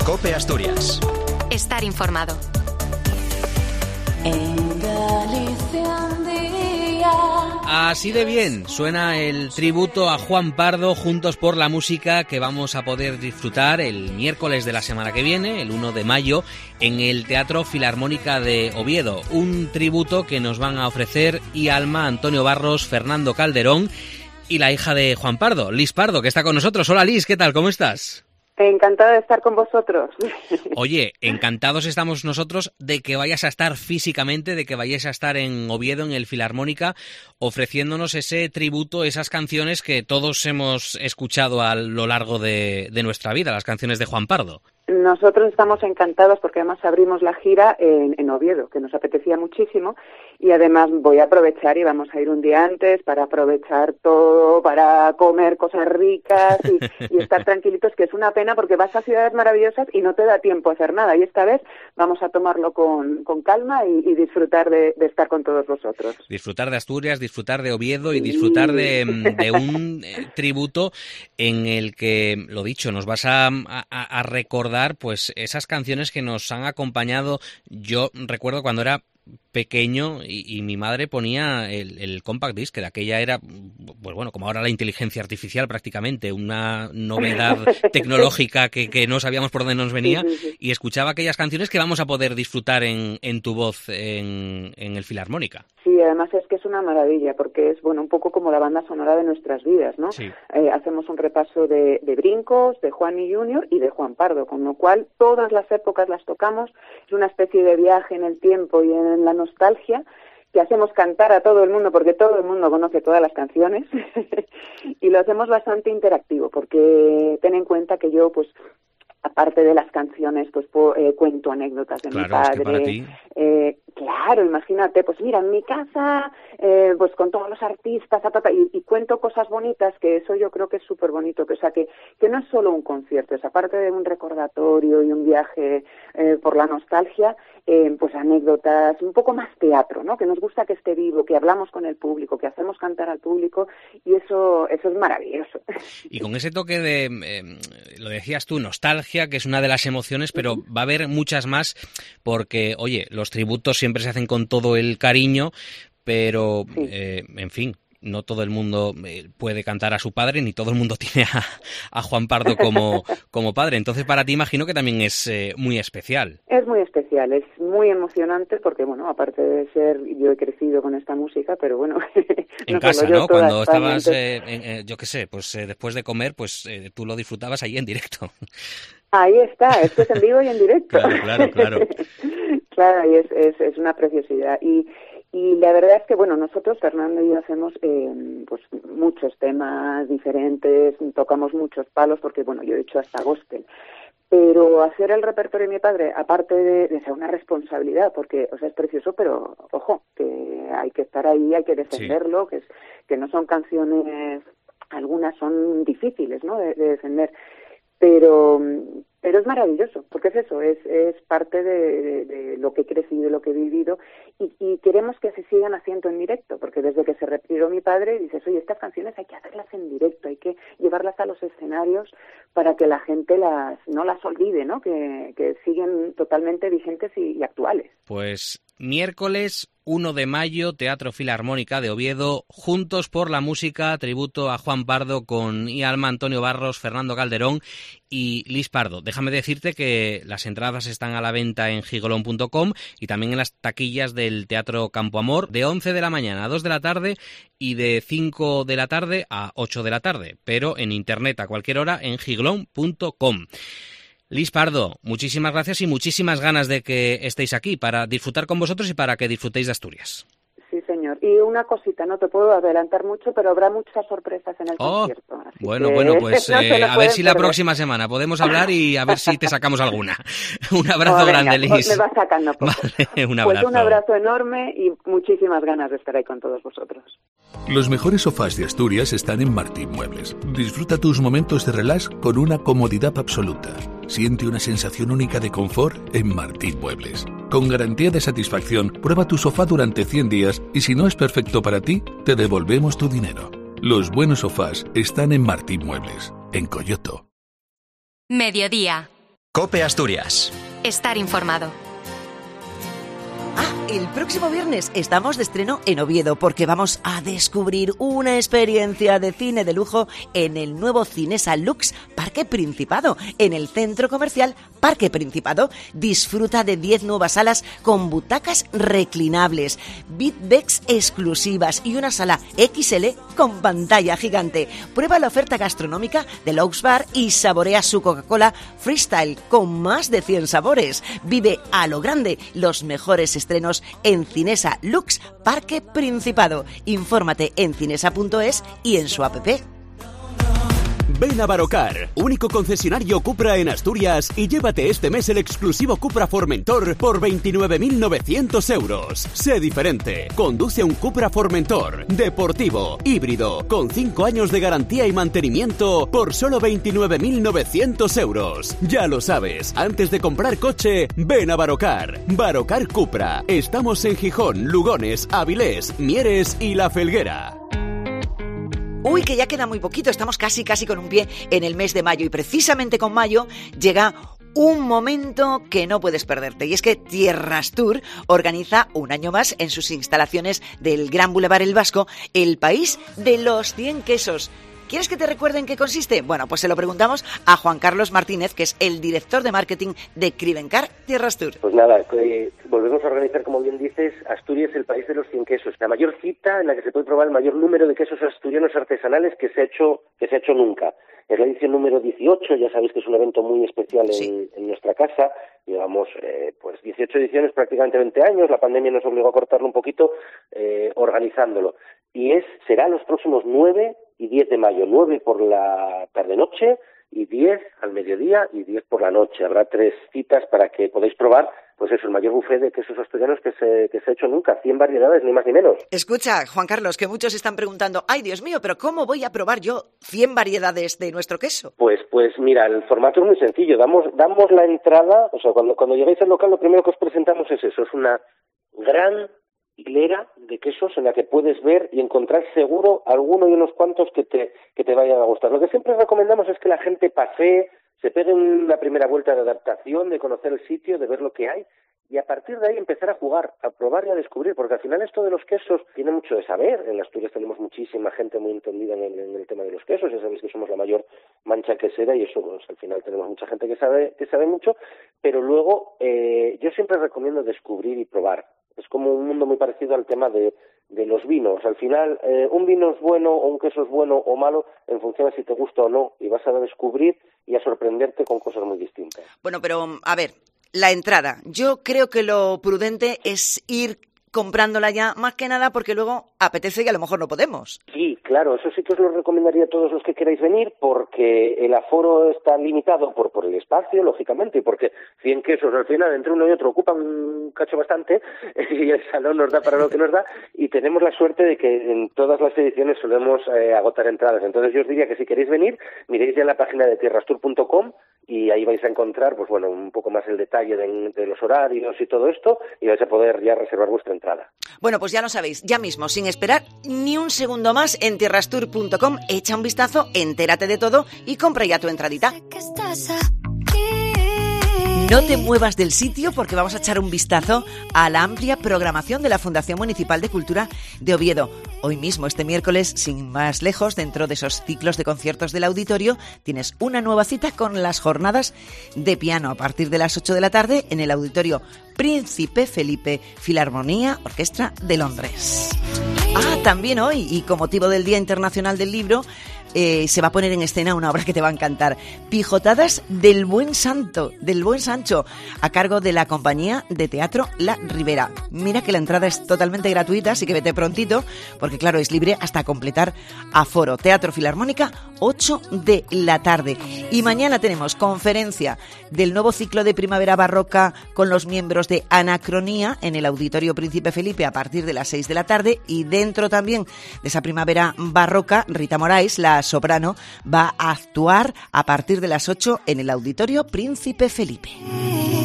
COPE Asturias. Estar informado. En Galicia un día. Así de bien suena el tributo a Juan Pardo, Juntos por la Música, que vamos a poder disfrutar el miércoles de la semana que viene, el 1 de mayo, en el Teatro Filarmónica de Oviedo. Un tributo que nos van a ofrecer Alma, Antonio Barros, Fernando Calderón y la hija de Juan Pardo, Lis Pardo, que está con nosotros. Hola Lis, ¿qué tal? ¿Cómo estás? Encantada de estar con vosotros. Oye, encantados estamos nosotros de que vayas a estar físicamente, de que vayáis a estar en Oviedo, en el Filarmónica, ofreciéndonos ese tributo, esas canciones que todos hemos escuchado a lo largo de nuestra vida, las canciones de Juan Pardo. Nosotros estamos encantados porque además abrimos la gira en Oviedo, que nos apetecía muchísimo, y además voy a aprovechar y vamos a ir un día antes para aprovechar todo, para comer cosas ricas y estar tranquilitos, que es una pena porque vas a ciudades maravillosas y no te da tiempo a hacer nada, y esta vez vamos a tomarlo con calma y disfrutar de estar con todos vosotros. Disfrutar de Asturias, disfrutar de Oviedo y disfrutar de un tributo en el que, lo dicho, nos vas a recordar pues esas canciones que nos han acompañado. Yo recuerdo cuando era pequeño y mi madre ponía el compact disc, que de aquella era, pues bueno, como ahora la inteligencia artificial prácticamente, una novedad tecnológica que no sabíamos por dónde nos venía, y escuchaba aquellas canciones que vamos a poder disfrutar en tu voz en el Filarmónica. Sí, además es que es una maravilla, porque es, bueno, un poco como la banda sonora de nuestras vidas, ¿no? Sí. Hacemos un repaso de Brincos, de Juan y Junior y de Juan Pardo, con lo cual todas las épocas las tocamos. Es una especie de viaje en el tiempo y en la nostalgia que hacemos cantar a todo el mundo, porque todo el mundo conoce todas las canciones y lo hacemos bastante interactivo, porque ten en cuenta que yo, pues, aparte de las canciones, pues cuento anécdotas de mi padre. Es que para ti... claro, imagínate, pues mira, en mi casa, pues con todos los artistas, y cuento cosas bonitas, que eso yo creo que es súper bonito, que, o sea, que no es solo un concierto, es aparte de un recordatorio y un viaje por la nostalgia, pues anécdotas, un poco más teatro, ¿no? Que nos gusta que esté vivo, que hablamos con el público, que hacemos cantar al público, y eso es maravilloso. Y con ese toque de, lo decías tú, nostalgia, que es una de las emociones, pero va a haber muchas más, porque, oye, los tributos siempre se hacen con todo el cariño, pero, en fin, no todo el mundo puede cantar a su padre, ni todo el mundo tiene a Juan Pardo como padre. Entonces, para ti imagino que también es muy especial. Es muy especial, es muy emocionante porque, bueno, aparte de ser, yo he crecido con esta música, pero bueno... En no casa, solo yo, ¿no? Cuando España, estabas, yo qué sé, pues después de comer, pues tú lo disfrutabas ahí en directo. Ahí está, esto es en vivo y en directo. Claro. Claro, y es una preciosidad. Y la verdad es que, bueno, nosotros, Fernando y yo, hacemos pues muchos temas diferentes, tocamos muchos palos, porque, bueno, yo he hecho hasta gospel. Pero hacer el repertorio de mi padre, aparte de ser una responsabilidad, porque, o sea, es precioso, pero, ojo, que hay que estar ahí, hay que defenderlo, sí. que no son canciones, algunas son difíciles, ¿no?, de defender. Pero es maravilloso, porque es eso, es parte de lo que he crecido, de lo que he vivido, y queremos que se sigan haciendo en directo, porque desde que se retiró mi padre, dices, oye, estas canciones hay que hacerlas en directo, hay que llevarlas a los escenarios para que la gente no las olvide, ¿no? Que siguen totalmente vigentes y actuales. Pues miércoles 1 de mayo, Teatro Filarmónica de Oviedo, Juntos por la Música, tributo a Juan Pardo con Alma, Antonio Barros, Fernando Calderón y Lis Pardo. Déjame decirte que las entradas están a la venta en gigolón.com y también en las taquillas del Teatro Campo Amor, de 11 de la mañana a 2 de la tarde y de 5 de la tarde a 8 de la tarde, pero en internet a cualquier hora en gigolón.com. Lis Pardo, muchísimas gracias y muchísimas ganas de que estéis aquí para disfrutar con vosotros y para que disfrutéis de Asturias. Sí, señor. Y una cosita, no te puedo adelantar mucho, pero habrá muchas sorpresas en el concierto. Bueno, pues no a ver si la próxima semana podemos hablar y a ver si te sacamos alguna. Un abrazo grande, Lis. Me vas sacando poco. Vale, un abrazo. Pues un abrazo enorme y muchísimas ganas de estar ahí con todos vosotros. Los mejores sofás de Asturias están en Martín Muebles. Disfruta tus momentos de relax con una comodidad absoluta. Siente una sensación única de confort en Martín Muebles. Con garantía de satisfacción, prueba tu sofá durante 100 días y si no es perfecto para ti, te devolvemos tu dinero. Los buenos sofás están en Martín Muebles, en Coyoto. Mediodía. COPE Asturias. Estar informado. El próximo viernes estamos de estreno en Oviedo porque vamos a descubrir una experiencia de cine de lujo en el nuevo Cinesa Lux Parque Principado, en el centro comercial Parque Principado. Disfruta de 10 nuevas salas con butacas reclinables, beatbacks exclusivas y una sala XL con pantalla gigante. Prueba la oferta gastronómica de Lux Bar y saborea su Coca-Cola Freestyle con más de 100 sabores. Vive a lo grande los mejores estrenos en Cinesa Lux Parque Principado. Infórmate en cinesa.es y en su app. Ven a Barocar, único concesionario Cupra en Asturias, y llévate este mes el exclusivo Cupra Formentor por 29.900 euros. Sé diferente. Conduce un Cupra Formentor, deportivo, híbrido, con 5 años de garantía y mantenimiento por solo 29.900 euros. Ya lo sabes, antes de comprar coche, ven a Barocar. Barocar Cupra. Estamos en Gijón, Lugones, Avilés, Mieres y La Felguera. Uy, que ya queda muy poquito, estamos casi con un pie en el mes de mayo y precisamente con mayo llega un momento que no puedes perderte, y es que Tierrastur organiza un año más en sus instalaciones del Gran Boulevard El Vasco el país de los 100 quesos. ¿Quieres que te recuerde en qué consiste? Bueno, pues se lo preguntamos a Juan Carlos Martínez, que es el director de marketing de Crivencar Tierrastur. Pues nada, volvemos a organizar, como bien dices, Asturias, el país de los 100 quesos. La mayor cita en la que se puede probar el mayor número de quesos asturianos artesanales que se ha hecho nunca. Es la edición número 18, ya sabéis que es un evento muy especial en nuestra casa. Llevamos pues 18 ediciones, prácticamente 20 años. La pandemia nos obligó a cortarlo un poquito organizándolo. Y será los próximos 9 y 10 de mayo. 9 por la tarde-noche y 10 al mediodía y 10 por la noche. Habrá 3 citas para que podáis probar, pues eso, el mayor buffet de quesos asturianos que se ha hecho nunca. 100 variedades, ni más ni menos. Escucha, Juan Carlos, que muchos están preguntando, ay, Dios mío, pero ¿cómo voy a probar yo 100 variedades de nuestro queso? Pues mira, el formato es muy sencillo. Damos la entrada, o sea, cuando llegáis al local, lo primero que os presentamos es eso, es una gran hilera de quesos en la que puedes ver y encontrar seguro alguno y unos cuantos que te vayan a gustar. Lo que siempre recomendamos es que la gente pasee, se pegue una primera vuelta de adaptación, de conocer el sitio, de ver lo que hay, y a partir de ahí empezar a jugar, a probar y a descubrir, porque al final esto de los quesos tiene mucho de saber. En Asturias tenemos muchísima gente muy entendida en el tema de los quesos, ya sabéis que somos la mayor mancha quesera y eso, pues al final tenemos mucha gente que sabe mucho, pero luego yo siempre recomiendo descubrir y probar. Es como un mundo muy parecido al tema de los vinos. Al final, un vino es bueno o un queso es bueno o malo en función de si te gusta o no, y vas a descubrir y a sorprenderte con cosas muy distintas. Bueno, pero a ver, la entrada. Yo creo que lo prudente es ir comprándola ya, más que nada porque luego apetece y a lo mejor no podemos. Sí, claro, eso sí que os lo recomendaría a todos los que queráis venir, porque el aforo está limitado por el espacio, lógicamente, y porque 100 quesos al final entre uno y otro ocupan un cacho bastante y el salón nos da para lo que nos da, y tenemos la suerte de que en todas las ediciones solemos agotar entradas. Entonces yo os diría que si queréis venir, miréis ya en la página de tierrastur.com y ahí vais a encontrar, pues bueno, un poco más el detalle de los horarios y todo esto, y vais a poder ya reservar vuestra entrada. Bueno, pues ya lo sabéis, ya mismo, sin esperar ni un segundo más, en tierrastur.com, echa un vistazo, entérate de todo y compra ya tu entradita. No te muevas del sitio porque vamos a echar un vistazo a la amplia programación de la Fundación Municipal de Cultura de Oviedo. Hoy mismo, este miércoles, sin más lejos, dentro de esos ciclos de conciertos del auditorio, tienes una nueva cita con las jornadas de piano a partir de las 8 de la tarde en el Auditorio Príncipe Felipe, Filarmonía Orquestra de Londres. También hoy, y con motivo del Día Internacional del Libro, se va a poner en escena una obra que te va a encantar. Pijotadas del Buen Sancho, a cargo de la compañía de teatro La Ribera. Mira que la entrada es totalmente gratuita, así que vete prontito, porque claro, es libre hasta completar aforo. Teatro Filarmónica, 8 de la tarde. Y mañana tenemos conferencia del nuevo ciclo de Primavera Barroca con los miembros de Anacronía en el Auditorio Príncipe Felipe a partir de las 6 de la tarde, y dentro también de esa Primavera Barroca, Rita Morais, la soprano, va a actuar a partir de las 8 en el Auditorio Príncipe Felipe.